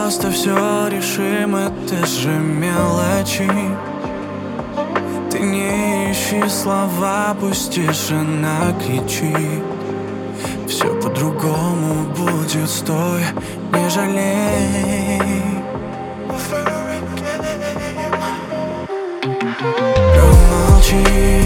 просто все решим, это же мелочи. Ты не ищи слова, пусть тишина кричит. Все по-другому будет, стой, не жалей. Промолчи,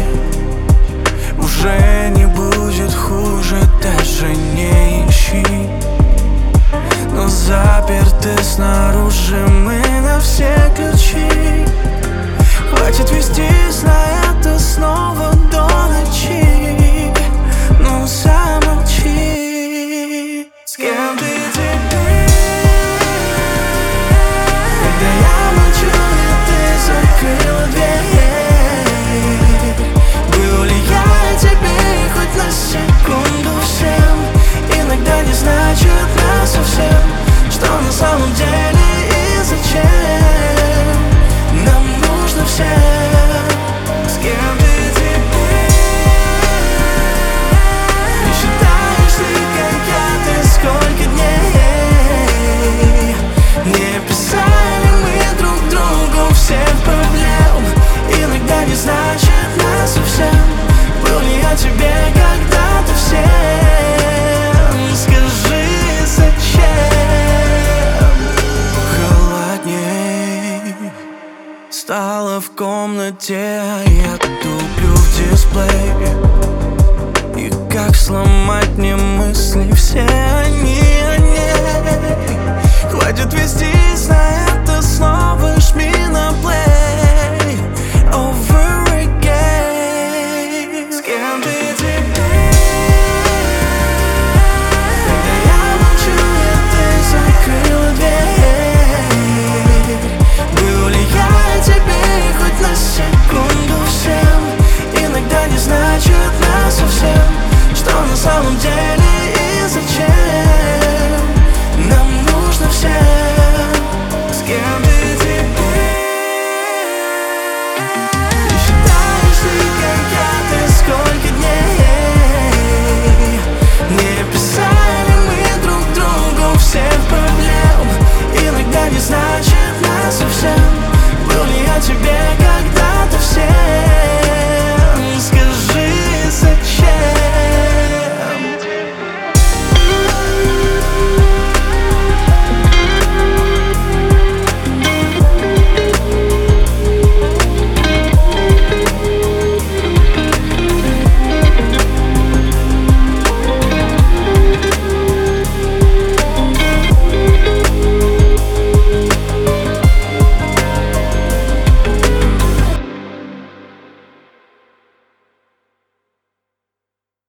уже не будет хуже, даже не ищи. Но заперты снаружи мы на все ключи. Хватит вестись на это снова до ночи. Ну замолчи. С кем ты теперь? Когда я молчу, и ты закрыла дверь. Был ли я тебе хоть на секунду всем? Иногда не значит насовсем, что на самом деле и зачем нам нужно всем. С кем ты теперь? Не считаешь ли, как я, ты сколько дней не писали мы друг другу всех проблем? Иногда не значит насовсем. Был ли я тебе когда-то всем? Скажи, зачем? Холодней стало в комнате, а я туплю в дисплей. И как сломать мне мысли все?